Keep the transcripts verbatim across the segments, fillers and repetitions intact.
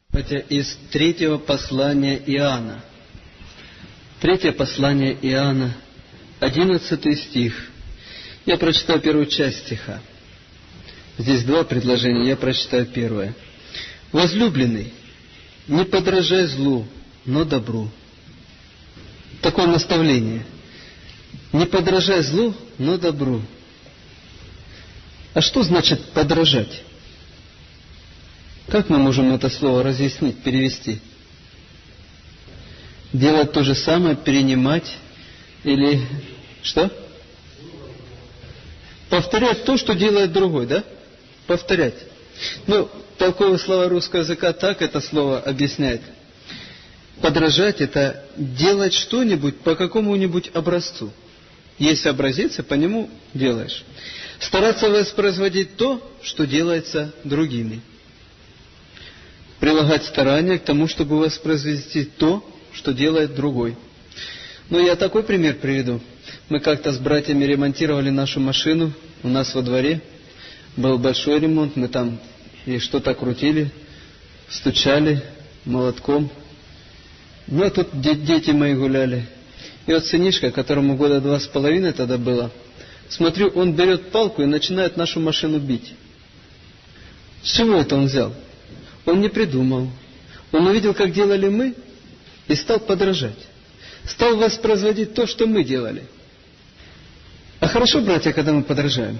Это из третьего послания Иоанна. Третье послание Иоанна, одиннадцатый стих. Я прочитаю первую часть стиха. Здесь два предложения, я прочитаю первое. «Возлюбленный, не подражай злу, но добру». Такое наставление. Не подражай злу, но добру. А что значит подражать? Как мы можем это слово разъяснить, перевести? Делать то же самое, перенимать или что? Повторять то, что делает другой, да? Повторять. Ну, толковые слова русского языка так это слово объясняет. Подражать – это делать что-нибудь по какому-нибудь образцу. Есть образец, и по нему делаешь. Стараться воспроизводить то, что делается другими. Прилагать старания к тому, чтобы воспроизвести то, что делает другой. Ну, я такой пример приведу. Мы как-то с братьями ремонтировали нашу машину у нас во дворе. Был большой ремонт, мы там и что-то крутили, стучали молотком. Ну, а тут дети мои гуляли. И вот сынишка, которому года два с половиной тогда было, смотрю, он берет палку и начинает нашу машину бить. С чего это он взял? Он не придумал. Он увидел, как делали мы, и стал подражать. Стал воспроизводить то, что мы делали. А хорошо, братья, когда мы подражаем?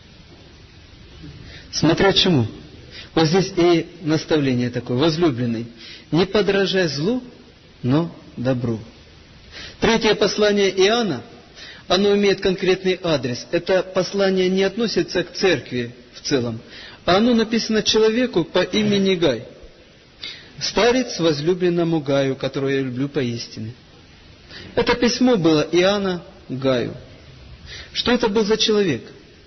Смотря чему. Вот здесь и наставление такое. Возлюбленный, не подражай злу, но добру. Третье послание Иоанна, оно имеет конкретный адрес. Это послание не относится к церкви в целом, а оно написано человеку по имени Гай. Старец возлюбленному Гаю, которого я люблю поистине. Это письмо было Иоанна Гаю. Что это был за человек?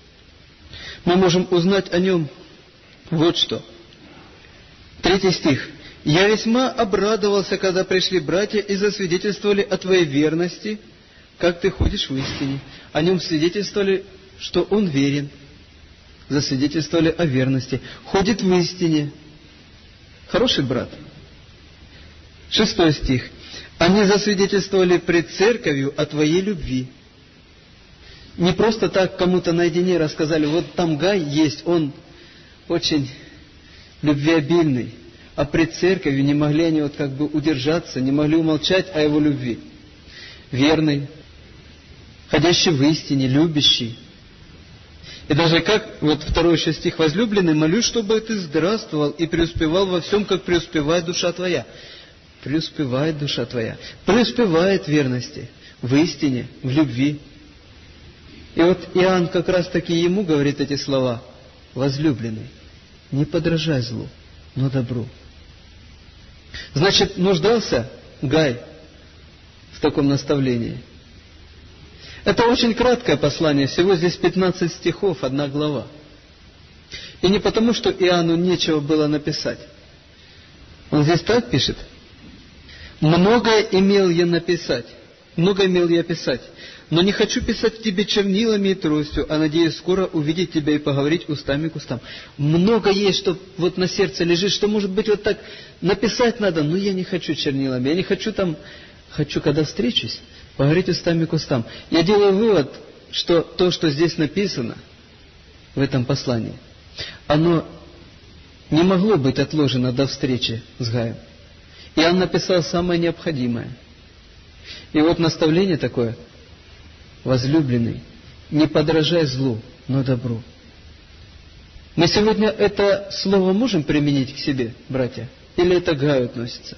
Мы можем узнать о нем вот что. Третий стих. «Я весьма обрадовался, когда пришли братья и засвидетельствовали о твоей верности, как ты ходишь в истине». О нем свидетельствовали, что он верен. Засвидетельствовали о верности. Ходит в истине. Хороший брат. Шестой стих. «Они засвидетельствовали пред церковью о твоей любви». Не просто так кому-то наедине рассказали, вот там Гай есть, он очень любвеобильный. А пред церковью не могли они вот как бы удержаться, не могли умолчать о его любви. Верный, ходящий в истине, любящий. И даже как, вот второй еще стих, возлюбленный, молюсь, чтобы ты здравствовал и преуспевал во всем, как преуспевает душа твоя. Преуспевает душа твоя. Преуспевает в верности, в истине, в любви. И вот Иоанн как раз таки ему говорит эти слова. Возлюбленный, не подражай злу, но добру. Значит, нуждался Гай в таком наставлении. Это очень краткое послание, всего здесь пятнадцать стихов, одна глава. И не потому, что Иоанну нечего было написать. Он здесь так пишет. «Многое имел я написать, много имел я писать, но не хочу писать тебе чернилами и тростью, а надеюсь скоро увидеть тебя и поговорить устами к устам». Много есть, что вот на сердце лежит, что может быть вот так написать надо, но я не хочу чернилами, я не хочу там, хочу, когда встречусь, поговорить устами к устам. Я делаю вывод, что то, что здесь написано в этом послании, оно не могло быть отложено до встречи с Гаем. И он написал самое необходимое. И вот наставление такое: возлюбленный, не подражай злу, но добру. Мы сегодня это слово можем применить к себе, братья? Или это к Гаю относится?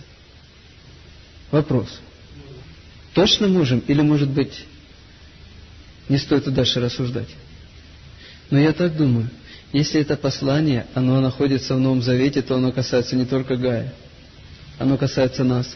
Вопрос. Точно можем? Или, может быть, не стоит и дальше рассуждать? Но я так думаю, если это послание, оно находится в Новом Завете, то оно касается не только Гая. Оно касается нас.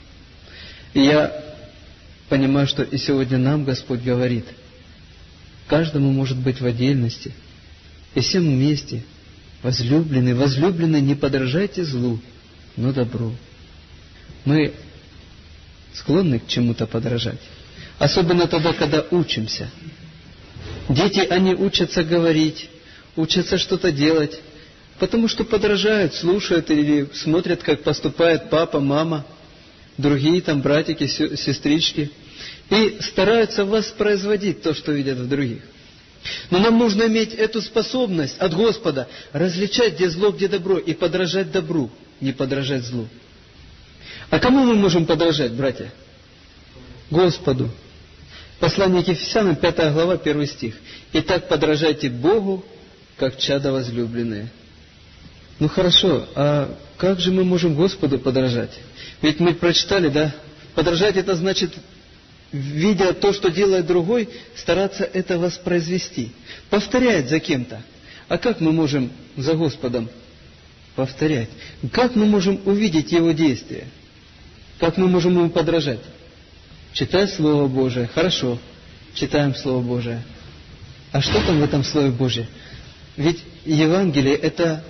И я понимаю, что и сегодня нам Господь говорит, каждому может быть в отдельности, и всем вместе: возлюбленные, возлюбленные, не подражайте злу, но добру. Мы склонны к чему-то подражать, особенно тогда, когда учимся. Дети, они учатся говорить, учатся что-то делать, Потому что подражают, слушают или смотрят, как поступает папа, мама, другие там братики, сестрички, и стараются воспроизводить то, что видят в других. Но нам нужно иметь эту способность от Господа различать, где зло, где добро, и подражать добру, не подражать злу. А кому мы можем подражать, братья? Господу. Послание к Ефесянам, пятая глава, первый стих. «Итак, подражайте Богу, как чада возлюбленные». Ну хорошо, а как же мы можем Господу подражать? Ведь мы прочитали, да? Подражать — это значит, видя то, что делает другой, стараться это воспроизвести. Повторять за кем-то. А как мы можем за Господом повторять? Как мы можем увидеть Его действия? Как мы можем Ему подражать? Читая Слово Божие. Хорошо, читаем Слово Божие. А что там в этом Слове Божьем? Ведь Евангелие — это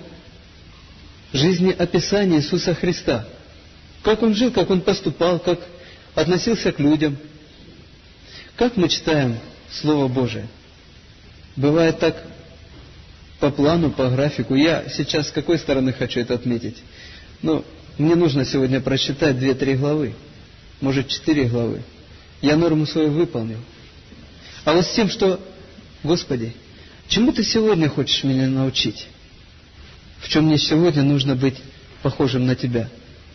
жизнеописание Иисуса Христа. Как Он жил, как Он поступал, как относился к людям. Как мы читаем Слово Божие? Бывает так по плану, по графику. Я сейчас с какой стороны хочу это отметить? Ну, мне нужно сегодня прочитать две-три главы, может четыре главы. Я норму свою выполнил. А вот с тем, что, Господи, чему Ты сегодня хочешь меня научить? В чем мне сегодня нужно быть похожим на Тебя?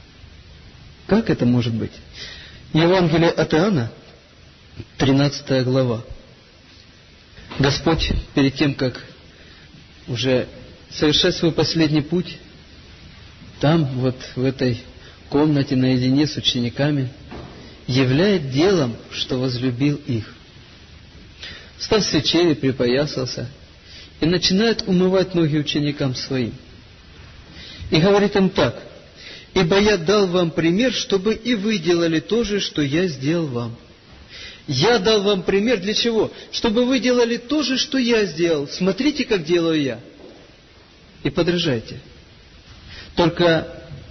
Как это может быть? Евангелие от Иоанна, тринадцатая глава. Господь, перед тем, как уже совершать свой последний путь, там, вот в этой комнате, наедине с учениками, являет делом, что возлюбил их. Встав с вечери, припоясался и начинает умывать ноги ученикам своим. И говорит им так: «Ибо я дал вам пример, чтобы и вы делали то же, что я сделал вам». Я дал вам пример для чего? Чтобы вы делали то же, что я сделал. Смотрите, как делаю я. И подражайте. Только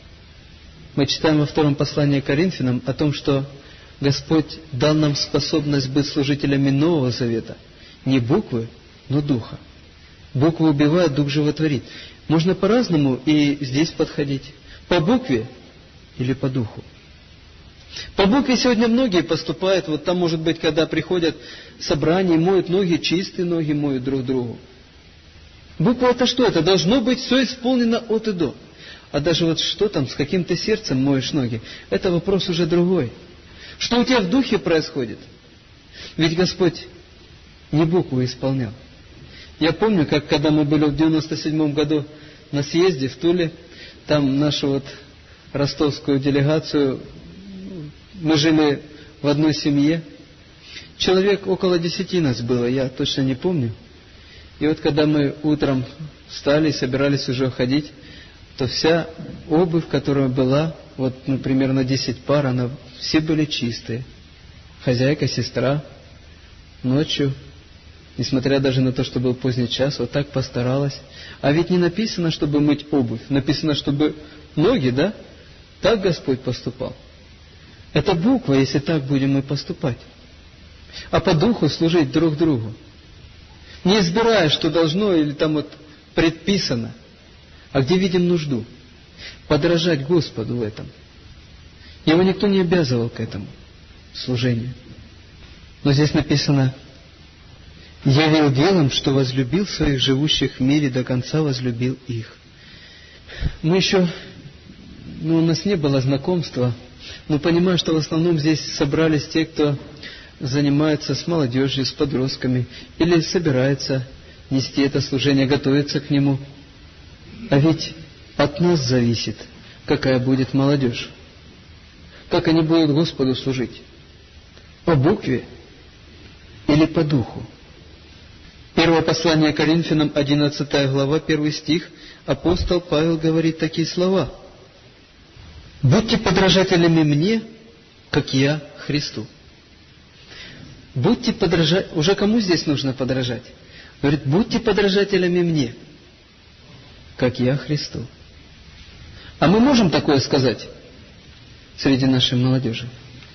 мы читаем во втором послании к Коринфянам о том, что Господь дал нам способность быть служителями Нового Завета. Не буквы, но духа. Буквы убивают, дух животворит. Можно по-разному и здесь подходить. По букве или по духу. По букве сегодня многие поступают, вот там, может быть, когда приходят собрания, моют ноги, чистые ноги моют друг другу. Буква — это что? Это должно быть все исполнено от и до. А даже вот что там, с каким ты сердцем моешь ноги, это вопрос уже другой. Что у тебя в духе происходит? Ведь Господь не букву исполнял. Я помню, как когда мы были в девяносто седьмом году на съезде в Туле, там нашу вот ростовскую делегацию, мы жили в одной семье. Человек около десяти нас было, я точно не помню. И вот когда мы утром встали и собирались уже уходить, то вся обувь, которая была, вот, ну, примерно десять пар, она, все были чистые. Хозяйка, сестра, ночью, несмотря даже на то, что был поздний час, вот так постаралась. А ведь не написано, чтобы мыть обувь, написано, чтобы ноги, да? Так Господь поступал. Это буква, если так будем мы поступать. А по духу служить друг другу. Не избирая, что должно или там вот предписано, а где видим нужду. Подражать Господу в этом. Его никто не обязывал к этому служению. Но здесь написано: «Явил делом, что возлюбил своих живущих в мире, до конца возлюбил их». Мы еще, ну, у нас не было знакомства, но понимаю, что в основном здесь собрались те, кто занимается с молодежью, с подростками, или собирается нести это служение, готовится к нему. А ведь от нас зависит, какая будет молодежь, как они будут Господу служить. По букве или по духу. Первое послание к Коринфянам, одиннадцатая глава, первый стих, апостол Павел говорит такие слова: «Будьте подражателями мне, как я Христу». Будьте подражать... Уже кому здесь нужно подражать? Говорит: будьте подражателями мне, как я Христу. А мы можем такое сказать среди нашей молодежи?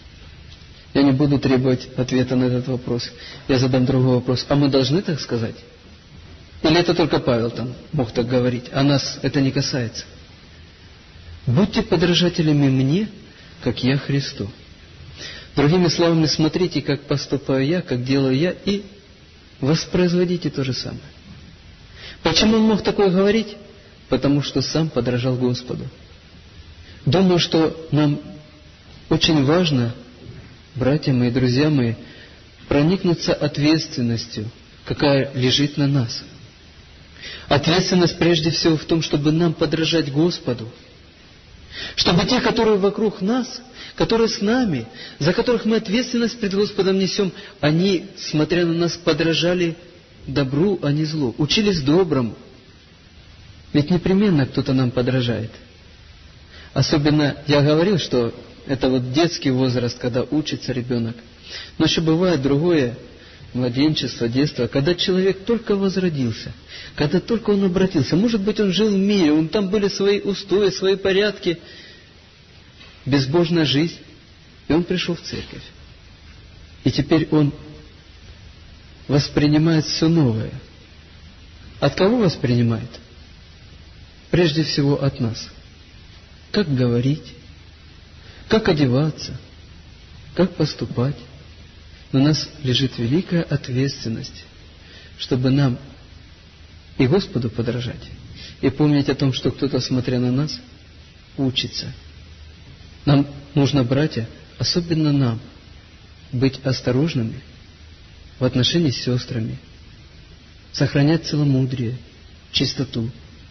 Я не буду требовать ответа на этот вопрос. Я задам другой вопрос. А мы должны так сказать? Или это только Павел там мог так говорить, а нас это не касается? Будьте подражателями мне, как я Христу. Другими словами, смотрите, как поступаю я, как делаю я, и воспроизводите то же самое. Почему он мог такое говорить? Потому что сам подражал Господу. Думаю, что нам очень важно, братья мои, друзья мои, проникнуться ответственностью, какая лежит на нас. Ответственность прежде всего в том, чтобы нам подражать Господу. Чтобы те, которые вокруг нас, которые с нами, за которых мы ответственность пред Господом несем, они, смотря на нас, подражали добру, а не злу, учились доброму. Ведь непременно кто-то нам подражает. Особенно, я говорил, что это вот детский возраст, когда учится ребенок. Но еще бывает другое, младенчество, детство, когда человек только возродился, когда только он обратился. Может быть, он жил в мире, он там были свои устои, свои порядки, безбожная жизнь, и он пришел в церковь. И теперь он воспринимает все новое. От кого воспринимает? Прежде всего от нас. Как говорить, как одеваться, как поступать. На нас лежит великая ответственность, чтобы нам и Господу подражать, и помнить о том, что кто-то, смотря на нас, учится. Нам нужно, братья, особенно нам, быть осторожными в отношении с сестрами, сохранять целомудрие, чистоту.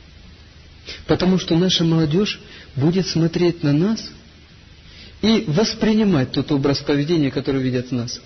Потому что наша молодежь будет смотреть на нас и воспринимать тот образ поведения, который видят в нас.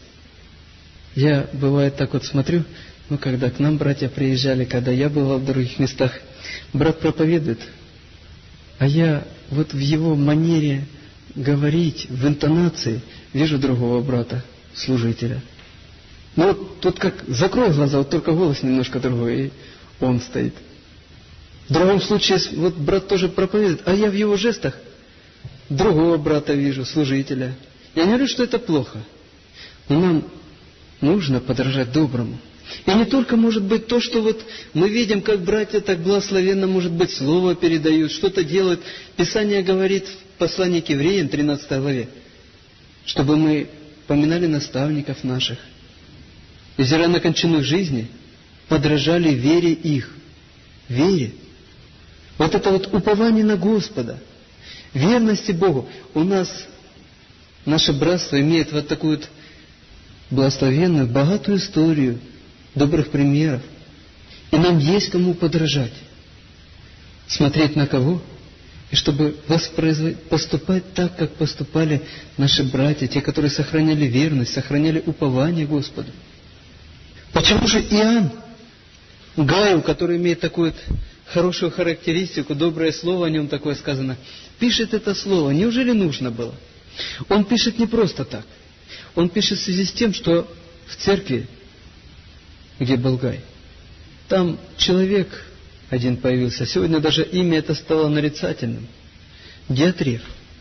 Я, бывает, так вот смотрю, ну, когда к нам братья приезжали, когда я бывал в других местах, брат проповедует, а я вот в его манере говорить, в интонации, вижу другого брата, служителя. Ну, вот тут как закрой глаза, вот только голос немножко другой, и он стоит. В другом случае, вот брат тоже проповедует, а я в его жестах другого брата вижу, служителя. Я не говорю, что это плохо, но нам нужно подражать доброму. И не только может быть то, что вот мы видим, как братья так благословенно, может быть, слово передают, что-то делают. Писание говорит в послании к евреям, тринадцатой главе, чтобы мы поминали наставников наших, и, взирая на кончину жизни, подражали вере их. Вере. Вот это вот упование на Господа, верности Богу. У нас наше братство имеет вот такую вот благословенную, богатую историю добрых примеров. И нам есть кому подражать. Смотреть на кого? И чтобы воспроизводить, поступать так, как поступали наши братья, те, которые сохраняли верность, сохраняли упование Господу. Почему же Иоанн, Гаю, который имеет такую вот хорошую характеристику, доброе слово о нем такое сказано, пишет это слово? Неужели нужно было? Он пишет не просто так. Он пишет в связи с тем, что в церкви, где был Гай, там человек один появился. Сегодня даже имя это стало нарицательным. Диотреф.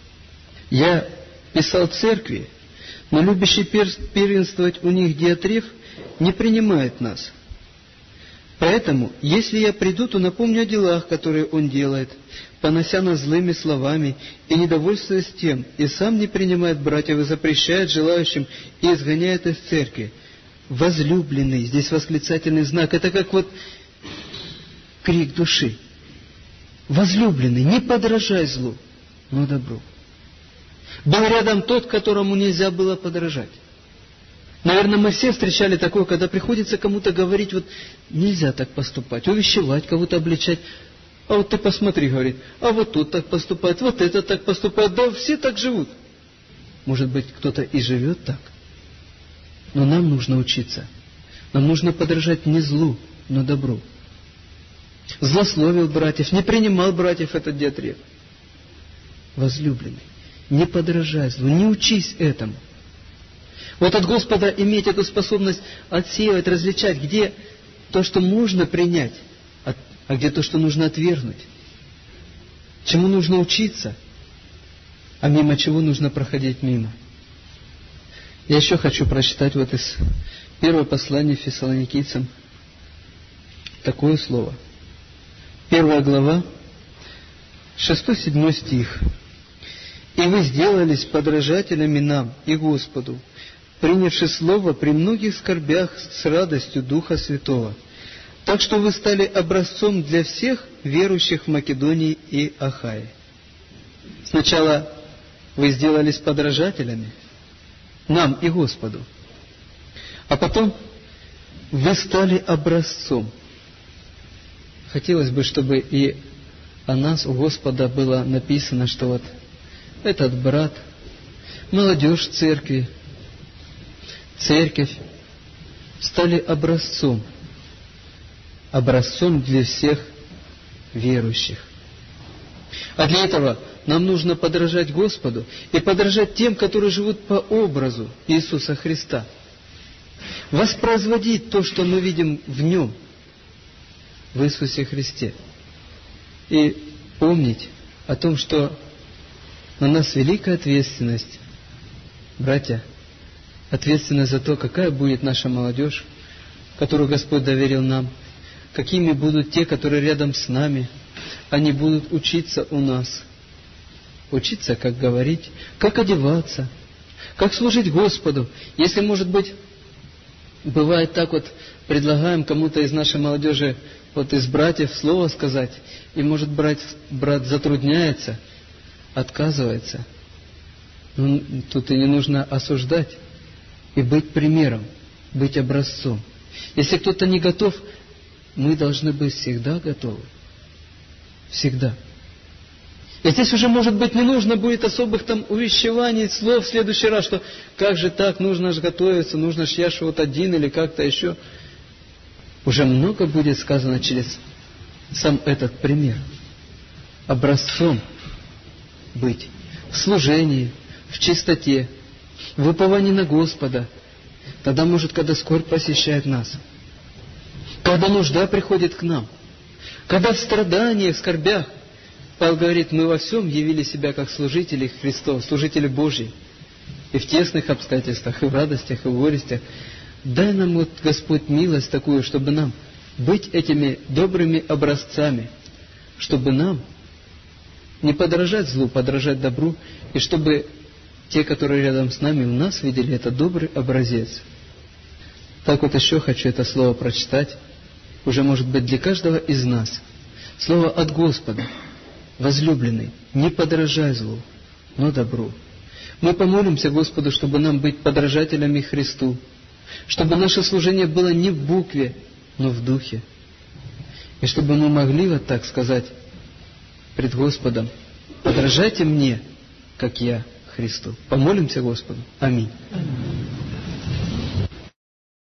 Я писал церкви, но любящий первенствовать у них Диотреф не принимает нас. Поэтому, если я приду, то напомню о делах, которые он делает, понося нас злыми словами и недовольствуясь тем, и сам не принимает братьев и запрещает желающим и изгоняет из церкви. Возлюбленный, здесь восклицательный знак, это как вот крик души. Возлюбленный, не подражай злу, но добру. Был рядом тот, которому нельзя было подражать. Наверное, мы все встречали такое, когда приходится кому-то говорить, вот нельзя так поступать, увещевать, кого-то обличать. А вот ты посмотри, говорит, а вот тут так поступает, вот это так поступает, да все так живут. Может быть, кто-то и живет так. Но нам нужно учиться. Нам нужно подражать не злу, но добру. Злословил братьев, не принимал братьев этот Диотреф. Возлюбленный, не подражай злу, не учись этому. Вот от Господа иметь эту способность отсеивать, различать, где то, что можно принять, а где то, что нужно отвергнуть. Чему нужно учиться, а мимо чего нужно проходить мимо. Я еще хочу прочитать вот из первого послания Фессалоникийцам, такое слово. Первая глава, шестой-седьмой стих. «И вы сделались подражателями нам и Господу, принявши слово при многих скорбях с радостью Духа Святого, так что вы стали образцом для всех верующих в Македонии и Ахае». Сначала вы сделались подражателями нам и Господу, а потом вы стали образцом. Хотелось бы, чтобы и о нас у Господа было написано, что вот этот брат, молодежь церкви, церковь стали образцом, образцом для всех верующих. А для этого нам нужно подражать Господу и подражать тем, которые живут по образу Иисуса Христа. Воспроизводить то, что мы видим в Нем, в Иисусе Христе. И помнить о том, что на нас великая ответственность, братья, ответственность за то, какая будет наша молодежь, которую Господь доверил нам, какими будут те, которые рядом с нами. Они будут учиться у нас. Учиться, как говорить, как одеваться, как служить Господу. Если, может быть, бывает так вот, предлагаем кому-то из нашей молодежи, вот из братьев слово сказать, и, может, брат, брат затрудняется, отказывается. Ну, тут и не нужно осуждать. И быть примером, быть образцом. Если кто-то не готов, мы должны быть всегда готовы. Всегда. И здесь уже, может быть, не нужно будет особых там увещеваний, слов в следующий раз, что как же так, нужно же готовиться, нужно же я же вот один или как-то еще. Уже много будет сказано через сам этот пример. Образцом быть в служении, в чистоте, в уповании на Господа. Тогда, может, когда скорбь посещает нас, когда нужда приходит к нам, когда в страданиях, скорбях, Павел говорит, мы во всем явили себя как служители Христов, служители Божьи. И в тесных обстоятельствах, и в радостях, и в горестях. Дай нам, вот, Господь, милость такую, чтобы нам быть этими добрыми образцами, чтобы нам не подражать злу, подражать добру, и чтобы те, которые рядом с нами, в нас видели это добрый образец. Так вот еще хочу это слово прочитать, уже, может быть, для каждого из нас. Слово от Господа. Возлюбленный, не подражай злу, но добру. Мы помолимся Господу, чтобы нам быть подражателями Христу, чтобы наше служение было не в букве, но в духе. И чтобы мы могли вот так сказать пред Господом, подражайте мне, как я Христу. Помолимся Господу. Аминь.